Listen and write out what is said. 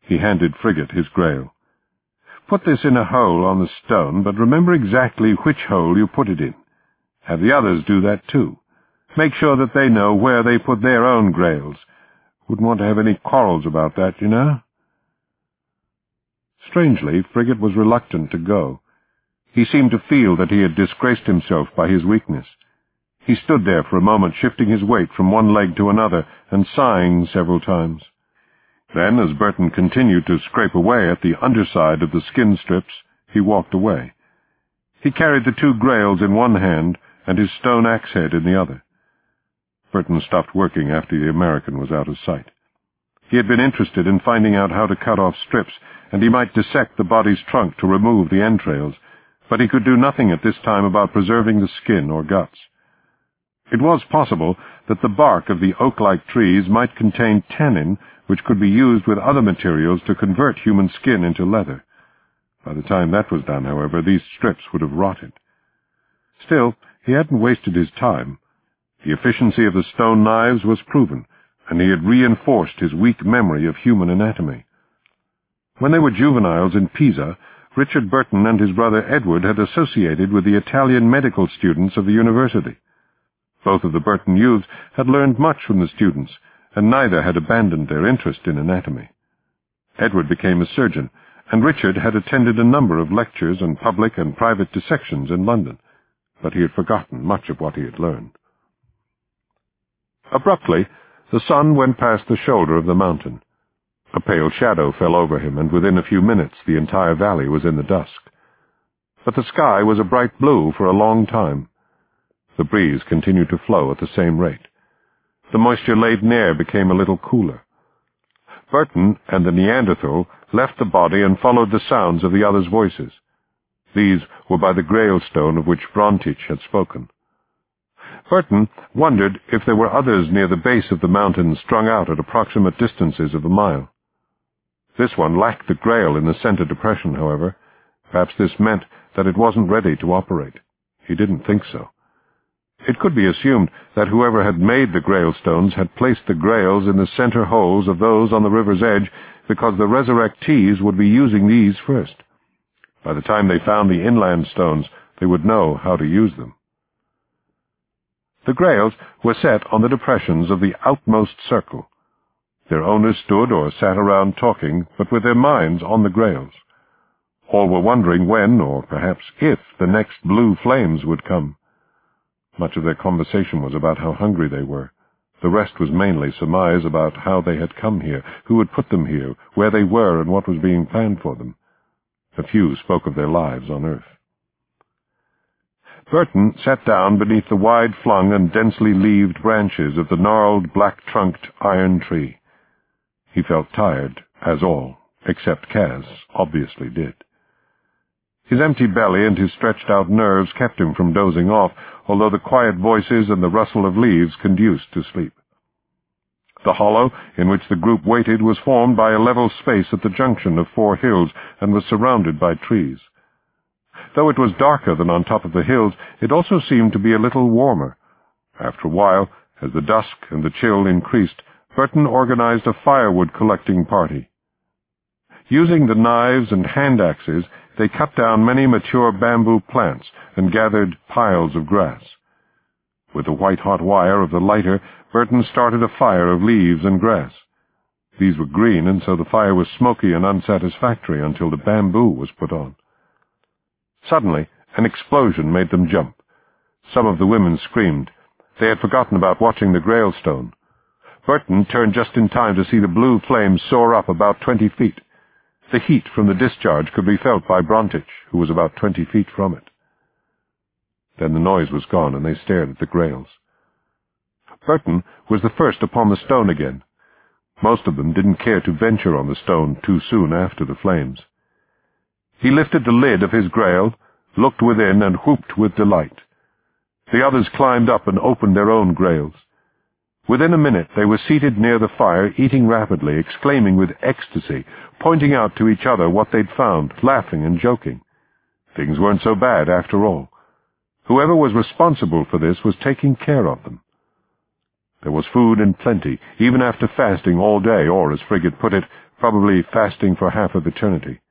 He handed Frigate his grail. "Put this in a hole on the stone, but remember exactly which hole you put it in. Have the others do that too. Make sure that they know where they put their own grails. Wouldn't want to have any quarrels about that, you know." Strangely, Frigate was reluctant to go. He seemed to feel that he had disgraced himself by his weakness. He stood there for a moment, shifting his weight from one leg to another and sighing several times. Then, as Burton continued to scrape away at the underside of the skin strips, he walked away. He carried the 2 grails in one hand and his stone axe-head in the other. Burton stopped working after the American was out of sight. He had been interested in finding out how to cut off strips, and he might dissect the body's trunk to remove the entrails, but he could do nothing at this time about preserving the skin or guts. It was possible that the bark of the oak-like trees might contain tannin, which could be used with other materials to convert human skin into leather. By the time that was done, however, these strips would have rotted. Still, he hadn't wasted his time. The efficiency of the stone knives was proven, and he had reinforced his weak memory of human anatomy. When they were juveniles in Pisa, Richard Burton and his brother Edward had associated with the Italian medical students of the university. Both of the Burton youths had learned much from the students, and neither had abandoned their interest in anatomy. Edward became a surgeon, and Richard had attended a number of lectures and public and private dissections in London, but he had forgotten much of what he had learned. Abruptly, the sun went past the shoulder of the mountain. A pale shadow fell over him, and within a few minutes the entire valley was in the dusk. But the sky was a bright blue for a long time. The breeze continued to flow at the same rate. The moisture-laden air became a little cooler. Burton and the Neanderthal left the body and followed the sounds of the others' voices. These were by the Grailstone of which Brontich had spoken. Burton wondered if there were others near the base of the mountain strung out at approximate distances of a mile. This one lacked the Grail in the center depression, however. Perhaps this meant that it wasn't ready to operate. He didn't think so. It could be assumed that whoever had made the Grailstones had placed the Grails in the center holes of those on the river's edge because the resurrectees would be using these first. By the time they found the inland stones, they would know how to use them. The Grails were set on the depressions of the outmost circle. Their owners stood or sat around talking, but with their minds on the Grails. All were wondering when, or perhaps if, the next blue flames would come. Much of their conversation was about how hungry they were. The rest was mainly surmise about how they had come here, who had put them here, where they were, and what was being planned for them. A few spoke of their lives on Earth. Burton sat down beneath the wide-flung and densely leaved branches of the gnarled, black-trunked iron tree. He felt tired, as all, except Kaz, obviously did. His empty belly and his stretched-out nerves kept him from dozing off, although the quiet voices and the rustle of leaves conduced to sleep. The hollow in which the group waited was formed by a level space at the junction of 4 hills and was surrounded by trees. Though it was darker than on top of the hills, it also seemed to be a little warmer. After a while, as the dusk and the chill increased, Burton organized a firewood-collecting party. Using the knives and hand-axes, they cut down many mature bamboo plants and gathered piles of grass. With the white-hot wire of the lighter, Burton started a fire of leaves and grass. These were green, and so the fire was smoky and unsatisfactory until the bamboo was put on. Suddenly, an explosion made them jump. Some of the women screamed. They had forgotten about watching the Grailstone. Burton turned just in time to see the blue flames soar up about 20 feet. The heat from the discharge could be felt by Brontich, who was about 20 feet from it. Then the noise was gone, and they stared at the Grails. Burton was the first upon the stone again. Most of them didn't care to venture on the stone too soon after the flames. He lifted the lid of his Grail, looked within, and whooped with delight. The others climbed up and opened their own Grails. Within a minute they were seated near the fire, eating rapidly, exclaiming with ecstasy, pointing out to each other what they'd found, laughing and joking. Things weren't so bad after all. Whoever was responsible for this was taking care of them. There was food in plenty, even after fasting all day, or, as Frigate put it, probably fasting for half of eternity.